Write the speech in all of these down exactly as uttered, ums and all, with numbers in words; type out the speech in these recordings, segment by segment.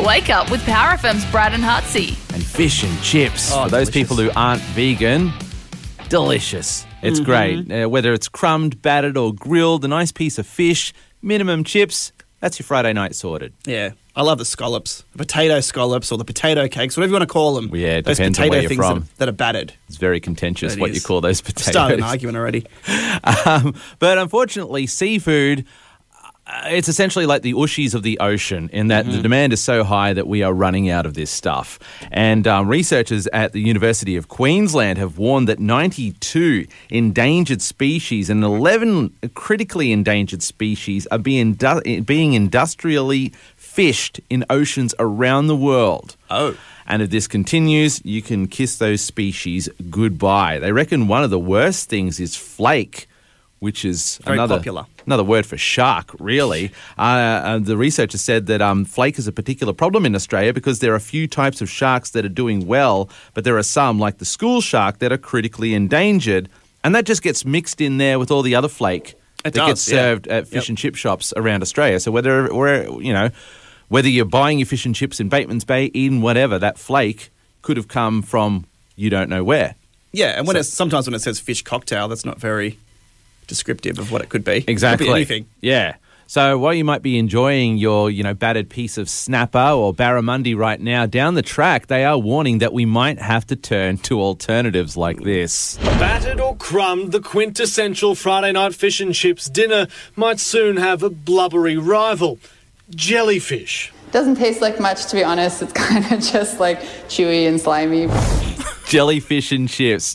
Wake up with Power F M's Brad and Hutsy. And fish and chips. Oh, For those delicious. people who aren't vegan, delicious. It's Mm-hmm. great. Uh, whether it's crumbed, battered or grilled, a nice piece of fish, minimum chips, that's your Friday night sorted. Yeah. I love the scallops, the potato scallops or the potato cakes, whatever you want to call them. Well, yeah, it those depends on potato where you're things from. That, that are battered. It's very contentious It what is. you call those potatoes. Started an argument already. Um, but unfortunately, seafood, uh, it's essentially like the ushies of the ocean in that Mm-hmm. the demand is so high that we are running out of this stuff. And um, researchers at the University of Queensland have warned that ninety-two endangered species and eleven critically endangered species are being, du- being industrially fished in oceans around the world. Oh. And if this continues, you can kiss those species goodbye. They reckon one of the worst things is flake, which is Very another popular. another word for shark, really. Uh, uh, the researchers said that um, flake is a particular problem in Australia because there are a few types of sharks that are doing well, but there are some, like the school shark, that are critically endangered. And that just gets mixed in there with all the other flake It that does, gets yeah. served at fish Yep. and chip shops around Australia. So whether, where, you know... Whether you're buying your fish and chips in Bateman's Bay, Eden, whatever, that flake could have come from you don't know where. Yeah, and when So- it's, sometimes when it says fish cocktail, that's not very descriptive of what it could be. Exactly. It could be anything. Yeah. So while you might be enjoying your, you know, battered piece of snapper or barramundi right now, down the track, they are warning that we might have to turn to alternatives like this. Battered or crumbed, the quintessential Friday night fish and chips dinner might soon have a blubbery rival. Jellyfish. Doesn't taste like much, to be honest. It's kind of just like chewy and slimy. Jellyfish and chips.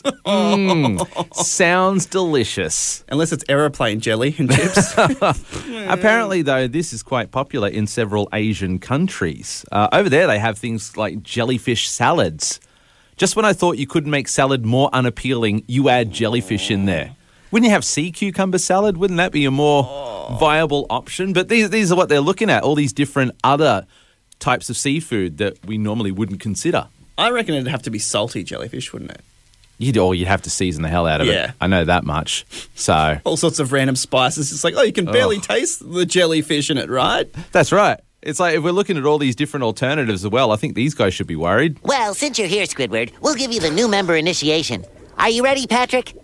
Mm, sounds delicious. Unless it's aeroplane jelly and chips. Apparently, though, this is quite popular in several Asian countries. Uh, over there, they have things like jellyfish salads. Just when I thought you couldn't make salad more unappealing, you add jellyfish in there. Wouldn't you have sea cucumber salad? Wouldn't that be a more viable option? But these these are what they're looking at, all these different other types of seafood that we normally wouldn't consider. I reckon it'd have to be salty jellyfish, wouldn't it? You'd, or you'd have to season the hell out of Yeah. it. I know that much. So All sorts of random spices. It's like, oh, you can barely Oh. taste the jellyfish in it, right? that's right. It's like if we're looking at all these different alternatives as well, I think these guys should be worried. Well, since you're here, Squidward, we'll give you the new member initiation. Are you ready, Patrick?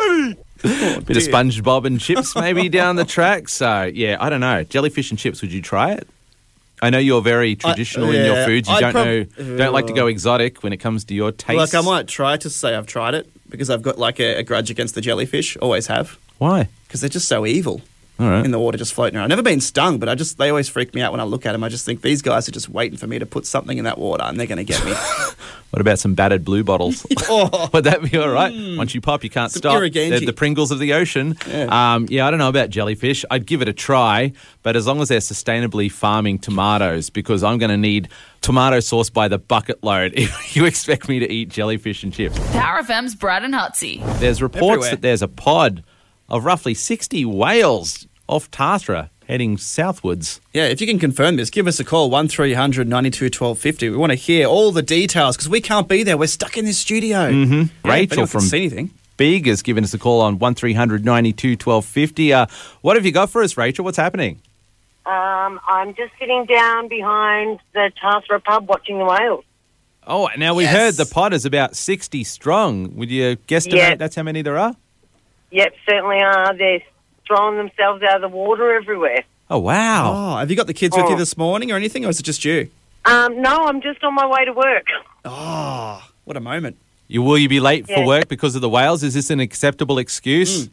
Bit of SpongeBob and chips maybe down the track. So, yeah, I don't know. Jellyfish and chips, would you try it? I know you're very traditional in your yeah, foods. You I'd don't prob- know, don't like to go exotic when it comes to your taste. Like, I might try to say I've tried it because I've got like a, a grudge against the jellyfish. Always have. Why? Because they're just so evil. All right. In the water, just floating around. I've never been stung, but I just they always freak me out when I look at them. I just think these guys are just waiting for me to put something in that water, and they're going to get me. What about some battered blue bottles? Oh. Would that be all right? Once you pop, you can't Some stop. Irriganti. They're the Pringles of the ocean. Yeah. Um, yeah, I don't know about jellyfish. I'd give it a try, but as long as they're sustainably farming tomatoes, because I'm going to need tomato sauce by the bucket load if you expect me to eat jellyfish and chips. Power F M's Brad and Hutsy. There's reports Everywhere. that there's a pod of roughly sixty whales off Tatra heading southwards. Yeah, if you can confirm this, give us a call, one three hundred ninety-two twelve fifty. We want to hear all the details because we can't be there. We're stuck in this studio. Mm-hmm. Yeah, if Rachel anyone can from see anything. Big has given us a call on one three hundred ninety-two twelve fifty. Uh, what have you got for us, Rachel? What's happening? Um, I'm just sitting down behind the Tarsra pub watching the whales. Oh, now we Yes. heard the pod is about sixty strong. Would you guesstimate Yeah. that's how many there are? Yep, certainly are. They're throwing themselves out of the water everywhere. Oh, wow. Oh, have you got the kids with Oh. you this morning or anything, or is it just you? Um, no, I'm just on my way to work. Oh, what a moment. You, will you be late for Yeah. work because of the whales? Is this an acceptable excuse?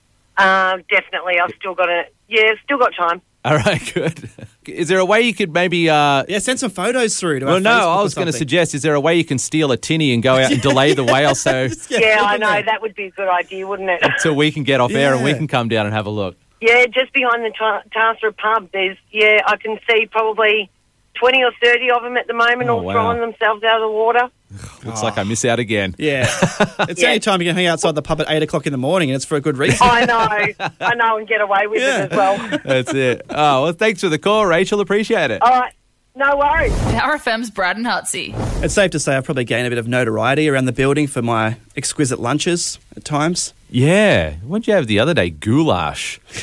Uh, definitely, I've still got a yeah, still got time. All right, good. Is there a way you could maybe... Uh, Yeah, send some photos through to our well, no, Facebook I or was going to something. suggest, is there a way you can steal a tinny and go out and delay the whale so Yeah, I look know at that. that would be a good idea, wouldn't it? so we can get off air and we Yeah. can come down and have a look? Yeah, just behind the Tar- Tarsra pub, there's yeah, I can see probably twenty or thirty of them at the moment, Oh, all wow. throwing themselves out of the water. Looks like I miss out again. Yeah. It's the Yeah. only time you can hang outside the pub at eight o'clock in the morning, and it's for a good reason. I know, I know, and get away with Yeah. it as well. That's it. Oh, well, thanks for the call, Rachel. Appreciate it. All right, no worries. Power F M's Brad and Hutsy. It's safe to say I've probably gained a bit of notoriety around the building for my exquisite lunches at times. Yeah. What'd you have the other day? Goulash.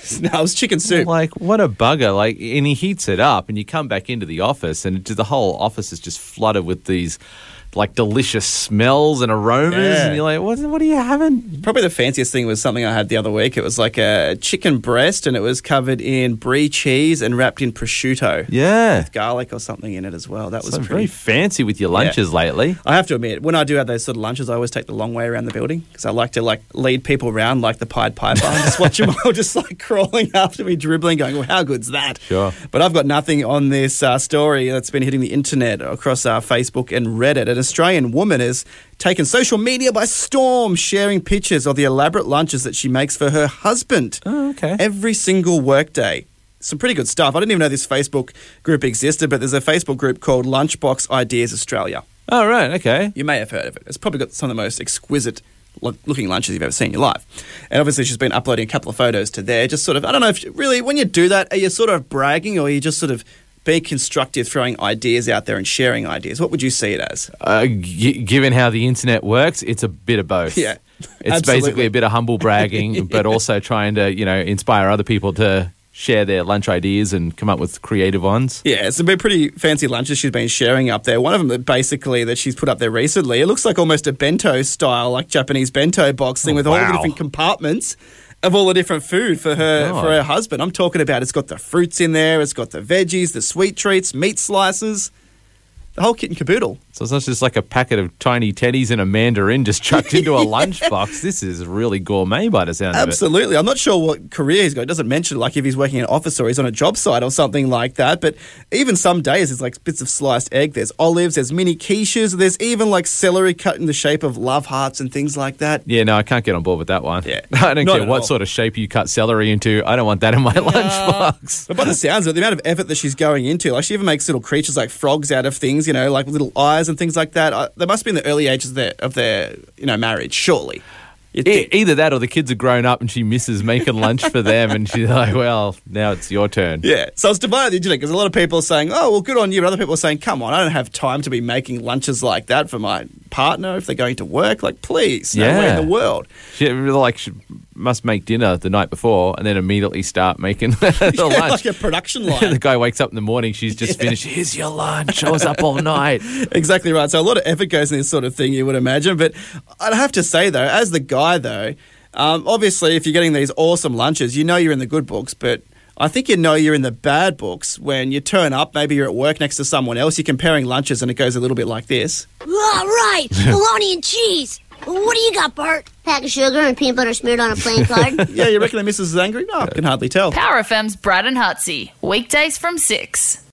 No, it was chicken soup. Like, what a bugger. Like, and he heats it up, and you come back into the office, and it, the whole office is just flooded with these, like, delicious smells and aromas. Yeah. And you're like, what, what are you having? Probably the fanciest thing was something I had the other week. It was like a chicken breast, and it was covered in brie cheese and wrapped in prosciutto. Yeah. With garlic or something in it as well. That was So pretty very fancy with your lunches Yeah. lately. I have to admit, when I do have those sort of lunches, I always take the long way around the building because I like to like lead people around like the Pied Piper and just watch them all just like crawling after me, dribbling, going, well, how good's that? Sure. But I've got nothing on this uh, story that's been hitting the internet across uh, Facebook and Reddit. An Australian woman has taken social media by storm, sharing pictures of the elaborate lunches that she makes for her husband. Oh, okay. Every single workday. Some pretty good stuff. I didn't even know this Facebook group existed, but there's a Facebook group called Lunchbox Ideas Australia. Oh, right, okay. You may have heard of it. It's probably got some of the most exquisite lo- looking lunches you've ever seen in your life. And obviously she's been uploading a couple of photos to there. Just sort of, I don't know if, you, really, when you do that, are you sort of bragging or are you just sort of being constructive, throwing ideas out there and sharing ideas? What would you see it as? Uh, g- given how the internet works, it's a bit of both. Yeah, It's absolutely. basically a bit of humble bragging, Yeah. but also trying to, you know, inspire other people to share their lunch ideas and come up with creative ones. Yeah, it's been pretty fancy lunches she's been sharing up there. One of them that basically that she's put up there recently, it looks like almost a bento style, like Japanese bento box thing Oh, with all the wow. different compartments of all the different food for her God. for her husband. I'm talking about it's got the fruits in there, it's got the veggies, the sweet treats, meat slices, the whole kit and caboodle. So it's not just like a packet of tiny teddies and a mandarin just chucked into a lunchbox. This is really gourmet by the sound of it. Absolutely. I'm not sure what career he's got. It doesn't mention like if he's working in an office or he's on a job site or something like that. But even some days there's like bits of sliced egg, there's olives, there's mini quiches, there's even like celery cut in the shape of love hearts and things like that. Yeah, no, I can't get on board with that one. Yeah. I don't Not care at what all. sort of shape you cut celery into. I don't want that in my lunchbox. But by the sounds of it, the amount of effort that she's going into, like she even makes little creatures like frogs out of things, you know, like little eyes and things like that. I, they must be in the early ages of their, of their you know, marriage, surely. You'd E- think. Either that or the kids are grown up and she misses making lunch for them and she's like, well, now it's your turn. Yeah, so it's divided, you know, because a lot of people are saying, oh, well, good on you, but other people are saying, come on, I don't have time to be making lunches like that for my partner if they're going to work. Like, please, no way Yeah. in the world. She like she must make dinner the night before and then immediately start making the Yeah, lunch. like a production the line. guy wakes up in the morning, she's just finished. Here's your lunch. I was up all night. Exactly right. So a lot of effort goes in this sort of thing, you would imagine. But I'd have to say, though, as the guy, though, um, obviously, if you're getting these awesome lunches, you know you're in the good books, but I think you know you're in the bad books when you turn up, maybe you're at work next to someone else, you're comparing lunches and it goes a little bit like this. All right, bologna and cheese. What do you got, Bart? Pack of sugar and peanut butter smeared on a playing card. Yeah, you reckon the missus is angry? No, I can hardly tell. Power F M's Brad and Hutsy. Weekdays from six.